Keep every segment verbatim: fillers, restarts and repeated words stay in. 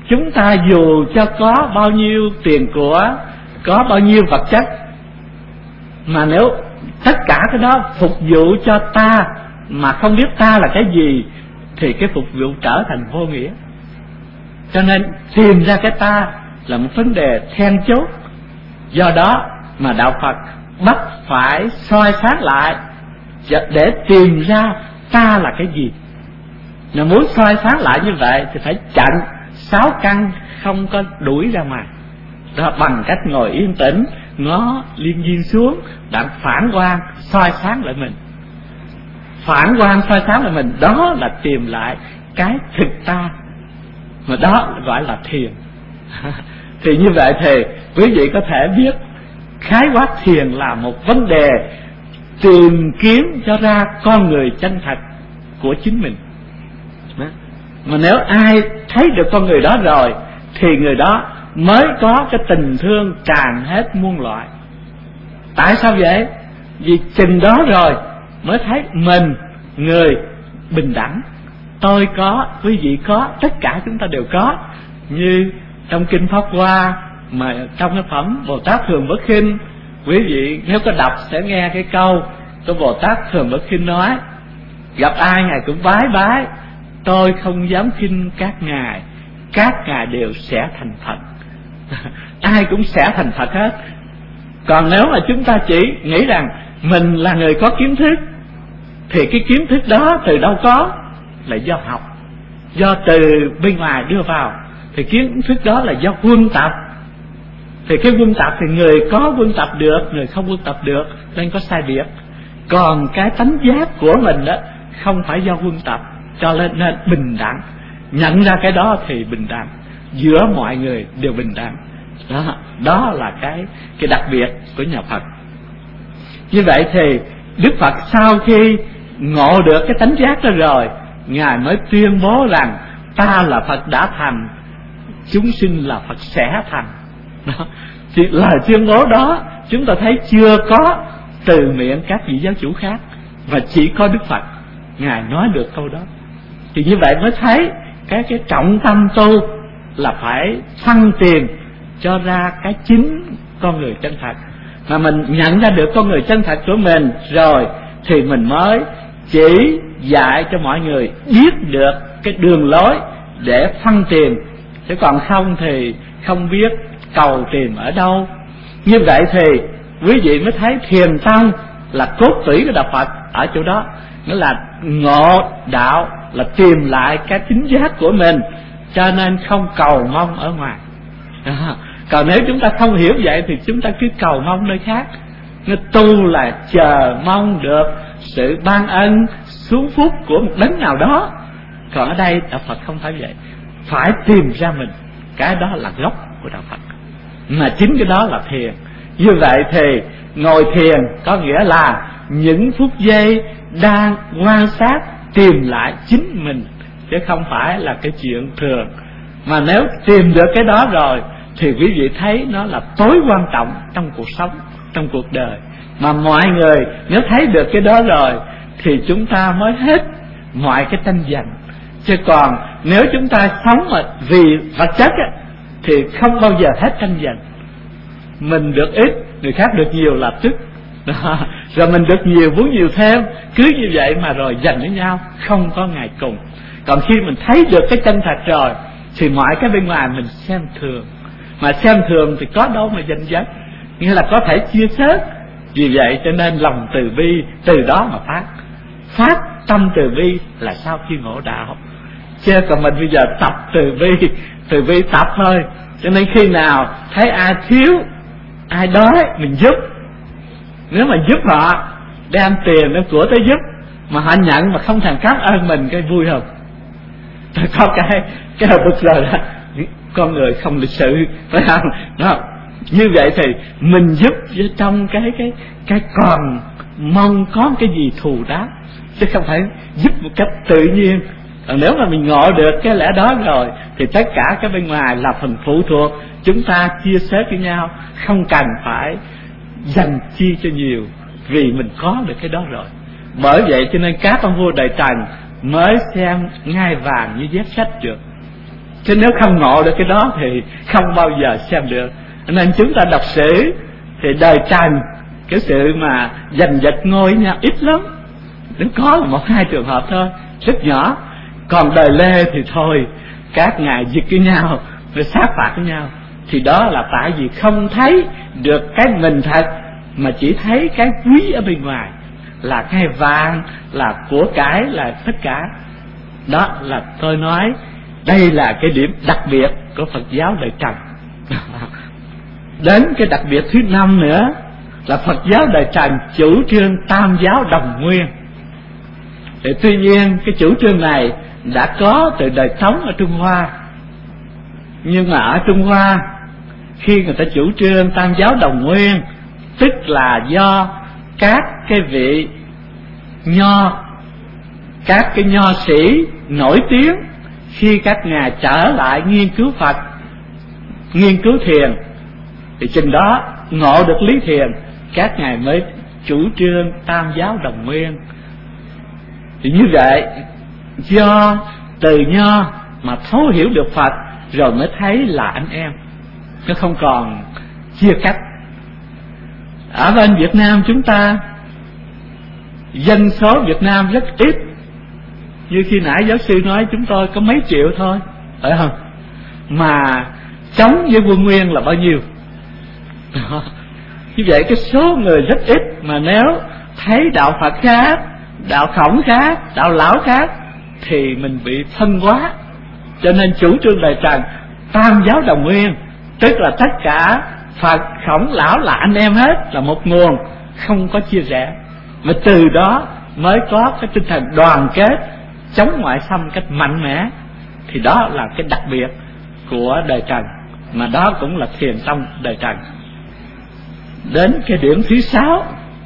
chúng ta dù cho có bao nhiêu tiền của, có bao nhiêu vật chất, mà nếu tất cả cái đó phục vụ cho ta mà không biết ta là cái gì, thì cái phục vụ trở thành vô nghĩa. Cho nên tìm ra cái ta là một vấn đề then chốt. Do đó mà Đạo Phật bắt phải soi sáng lại để tìm ra ta là cái gì. Nếu muốn soi sáng lại như vậy thì phải chặn sáu căn không có đuổi ra ngoài. Đó, bằng cách ngồi yên tĩnh, ngó liên viên xuống, đặng phản quang soi sáng lại mình. Phản quang soi sáng lại mình, đó là tìm lại cái thực ta, mà đó gọi là thiền. Thì như vậy thì quý vị có thể biết khái quát thiền là một vấn đề tìm kiếm cho ra con người chân thật của chính mình. Mà nếu ai thấy được con người đó rồi thì người đó mới có cái tình thương tràn hết muôn loại. Tại sao vậy? Vì chừng đó rồi mới thấy mình người bình đẳng. Tôi có, quý vị có, tất cả chúng ta đều có. Như trong Kinh Pháp Hoa, mà trong cái phẩm Bồ Tát Thường Bất Khinh, quý vị nếu có đọc sẽ nghe cái câu của Bồ Tát Thường Bất Khinh nói: gặp ai ngài cũng bái bái, tôi không dám khinh các ngài, các ngài đều sẽ thành Phật. Ai cũng sẽ thành Phật hết. Còn nếu mà chúng ta chỉ nghĩ rằng mình là người có kiến thức, thì cái kiến thức đó từ đâu có? Là do học, do từ bên ngoài đưa vào. Thì kiến thức đó là do quân tập. Thì cái quân tập thì người có quân tập được, người không quân tập được, nên có sai biệt. Còn cái tánh giác của mình đó không phải do quân tập, cho nên nên bình đẳng. Nhận ra cái đó thì bình đẳng, giữa mọi người đều bình đẳng. Đó, đó là cái cái đặc biệt của nhà Phật. Như vậy thì Đức Phật sau khi ngộ được cái tánh giác đó rồi, ngài mới tuyên bố rằng ta là Phật đã thành, chúng sinh là Phật sẽ thành. Đó. Thì lời tuyên bố đó chúng ta thấy chưa có từ miệng các vị giáo chủ khác, và chỉ có Đức Phật ngài nói được câu đó. Thì như vậy mới thấy cái cái trọng tâm tu là phải phân tìm cho ra cái chính con người chân thật. Mà mình nhận ra được con người chân thật của mình rồi thì mình mới chỉ dạy cho mọi người biết được cái đường lối để phân tìm. Chứ còn không thì không biết cầu tìm ở đâu. Như vậy thì quý vị mới thấy thiền tông là cốt tủy của Đạo Phật ở chỗ đó. Nghĩa là ngộ đạo là tìm lại cái chính giác của mình, cho nên không cầu mong ở ngoài. À, còn nếu chúng ta không hiểu vậy thì chúng ta cứ cầu mong nơi khác. Nó tu là chờ mong được sự ban ân xuống phúc của một đấng nào đó. Còn ở đây Đạo Phật không phải vậy, phải tìm ra mình. Cái đó là gốc của Đạo Phật, mà chính cái đó là thiền. Như vậy thì ngồi thiền có nghĩa là những phút giây đang quan sát tìm lại chính mình, chứ không phải là cái chuyện thường. Mà nếu tìm được cái đó rồi thì quý vị thấy nó là tối quan trọng trong cuộc sống, trong cuộc đời. Mà mọi người nếu thấy được cái đó rồi thì chúng ta mới hết mọi cái tranh giành. Chứ còn nếu chúng ta sống mà vì vật chất á, thì không bao giờ hết tranh giành. Mình được ít, người khác được nhiều là tức. Đó. Rồi mình được nhiều muốn nhiều thêm, cứ như vậy mà rồi giành với nhau, không có ngày cùng. Còn khi mình thấy được cái chân thật rồi thì mọi cái bên ngoài mình xem thường. Mà xem thường thì có đâu mà giành giật, nghĩa là có thể chia sớt. Vì vậy cho nên lòng từ bi từ đó mà phát. Phát tâm từ bi là sau khi ngộ đạo. Chứ còn mình bây giờ tập từ bi, từ bi tập thôi. Cho nên khi nào thấy ai thiếu, ai đói mình giúp. Nếu mà giúp họ, đem tiền đem của tới giúp, mà họ nhận mà không thèm cảm ơn mình, cái vui không? Có cái cái hợp bực rồi đó, con người không lịch sự, phải không? Đó. Như vậy thì mình giúp trong cái cái cái còn mong có cái gì thù đáp, chứ không phải giúp một cách tự nhiên. Còn nếu mà mình ngộ được cái lẽ đó rồi thì tất cả cái bên ngoài là phần phụ thuộc, chúng ta chia sẻ với nhau, không cần phải dành chi cho nhiều, vì mình có được cái đó rồi. Bởi vậy cho nên các ông vua Đại Trần mới xem ngai vàng như dép sách được. chứ nếu không ngộ được cái đó thì không bao giờ xem được. Nên chúng ta đọc sử thì đời Trần cái sự mà giành giật ngôi nhau ít lắm, đến có là một hai trường hợp thôi, rất nhỏ. Còn đời Lê thì thôi, các ngài giật với nhau rồi sát phạt với nhau. Thì đó là tại vì không thấy được cái mình thật, mà chỉ thấy cái quý ở bên ngoài, là cái vàng, là của cải, là tất cả. Đó là tôi nói đây là cái điểm đặc biệt của Phật giáo đời Trần. Đến cái đặc biệt thứ năm nữa là Phật giáo đời Trần chủ trương tam giáo đồng nguyên. Thì tuy nhiên cái chủ trương này đã có từ đời Tống ở Trung Hoa, nhưng mà ở Trung Hoa khi người ta chủ trương tam giáo đồng nguyên, tức là do các cái vị nho, các cái nho sĩ nổi tiếng khi các ngài trở lại nghiên cứu Phật, nghiên cứu thiền, thì chừng đó ngộ được lý thiền, các ngài mới chủ trương tam giáo đồng nguyên. Thì như vậy, do từ nho mà thấu hiểu được Phật rồi mới thấy là anh em, nó không còn chia cách. Ở bên Việt Nam chúng ta, dân số Việt Nam rất ít, như khi nãy giáo sư nói chúng tôi có mấy triệu thôi, phải không? Mà chống với quân Nguyên là bao nhiêu? Như vậy cái số người rất ít, mà nếu thấy đạo Phật khác, đạo Khổng khác, đạo Lão khác thì mình bị phân hóa. Cho nên chủ trương đời Trần tam giáo đồng nguyên, tức là tất cả Phật, Khổng, Lão là anh em hết, là một nguồn, không có chia rẽ. Mà từ đó mới có cái tinh thần đoàn kết chống ngoại xâm cách mạnh mẽ. Thì đó là cái đặc biệt của đời Trần, mà đó cũng là thiền tông đời Trần. Đến cái điểm thứ sáu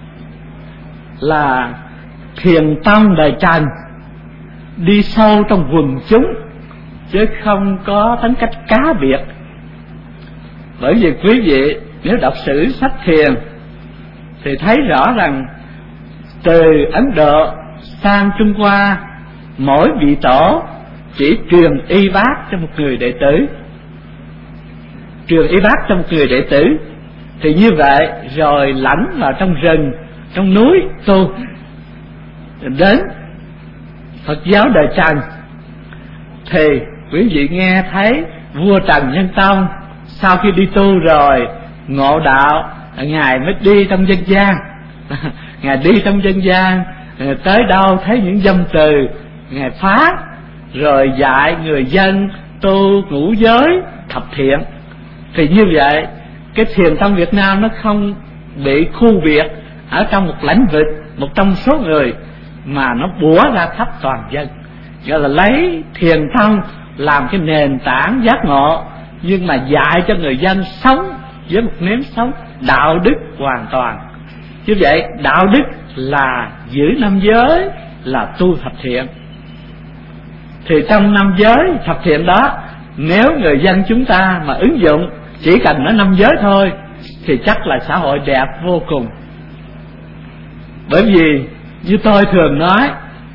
là thiền tông đời Trần đi sâu trong quần chúng, chứ không có tính cách cá biệt. Bởi vì quý vị nếu đọc sử sách thiền thì thấy rõ rằng từ Ấn Độ sang Trung Hoa, mỗi vị tổ chỉ truyền y bát cho một người đệ tử, truyền y bát cho một người đệ tử. Thì như vậy rồi lãnh vào trong rừng, trong núi tu. Đến Phật giáo đời Trần thì quý vị nghe thấy vua Trần Nhân Tông sau khi đi tu rồi ngộ đạo, ngài mới đi trong dân gian. Ngài đi trong dân gian, tới đâu thấy những dâm từ, ngài phá, rồi dạy người dân tu ngũ giới thập thiện. Thì như vậy cái thiền tông Việt Nam nó không bị khu biệt ở trong một lãnh vực, một trong số người, mà nó bủa ra khắp toàn dân. Gọi là lấy thiền tông làm cái nền tảng giác ngộ, nhưng mà dạy cho người dân sống với một nếp sống đạo đức hoàn toàn. Như vậy đạo đức là giữ năm giới, là tu thập thiện. Thì trong năm giới thập thiện đó, nếu người dân chúng ta mà ứng dụng chỉ cần nói năm giới thôi thì chắc là xã hội đẹp vô cùng. Bởi vì như tôi thường nói,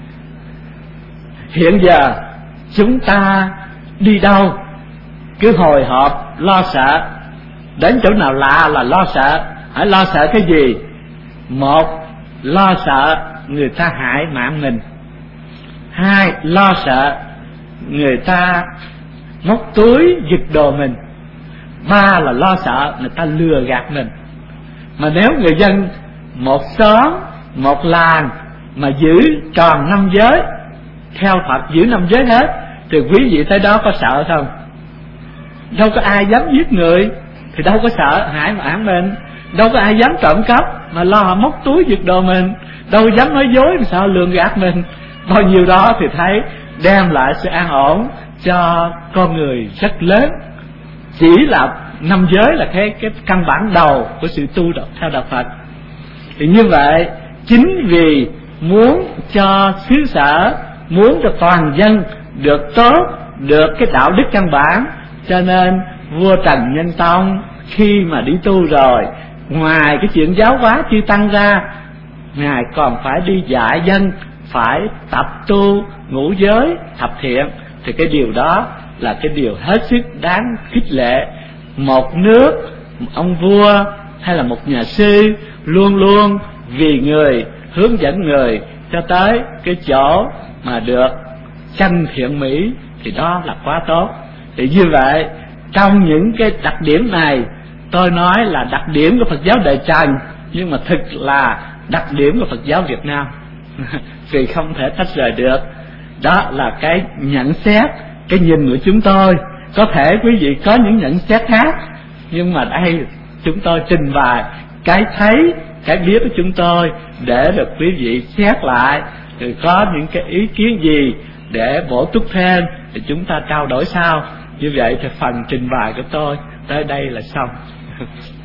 hiện giờ chúng ta đi đâu cứ hồi hộp lo sợ, đến chỗ nào lạ là lo sợ. Hãy lo sợ cái gì? Một, lo sợ người ta hại mạng mình. Hai, lo sợ người ta móc túi giật đồ mình. Ba là lo sợ người ta lừa gạt mình. Mà nếu người dân một xóm, một làng mà giữ tròn năm giới, theo Phật giữ năm giới hết, thì quý vị tới đó có sợ không? Đâu có ai dám giết người, thì đâu có sợ hại mạng mình. Đâu có ai dám trộm cắp mà lo họ móc túi giật đồ mình. Đâu dám nói dối mà sợ lường gạt mình. Bao nhiêu đó thì thấy đem lại sự an ổn cho con người rất lớn. Chỉ là năm giới là cái, cái căn bản đầu của sự tu đạo, theo đạo Phật. Thì như vậy, chính vì muốn cho xứ sở, muốn cho toàn dân được tốt, được cái đạo đức căn bản, cho nên vua Trần Nhân Tông khi mà đi tu rồi, ngoài cái chuyện giáo hóa chư tăng ra, ngài còn phải đi dạy dân phải tập tu ngũ giới thập thiện. Thì cái điều đó là cái điều hết sức đáng khích lệ. Một nước, một ông vua hay là một nhà sư luôn luôn vì người, hướng dẫn người cho tới cái chỗ mà được sanh thiện mỹ, thì đó là quá tốt. Thì như vậy, trong những cái đặc điểm này, tôi nói là đặc điểm của Phật giáo Đại Trần, nhưng mà thực là đặc điểm của Phật giáo Việt Nam vì không thể tách rời được. Đó là cái nhận xét, cái nhìn của chúng tôi. Có thể quý vị có những nhận xét khác, nhưng mà đây chúng tôi trình bày cái thấy, cái biết của chúng tôi để được quý vị xét lại, rồi có những cái ý kiến gì để bổ túc thêm thì chúng ta trao đổi sau. Như vậy thì phần trình bày của tôi tới đây là xong.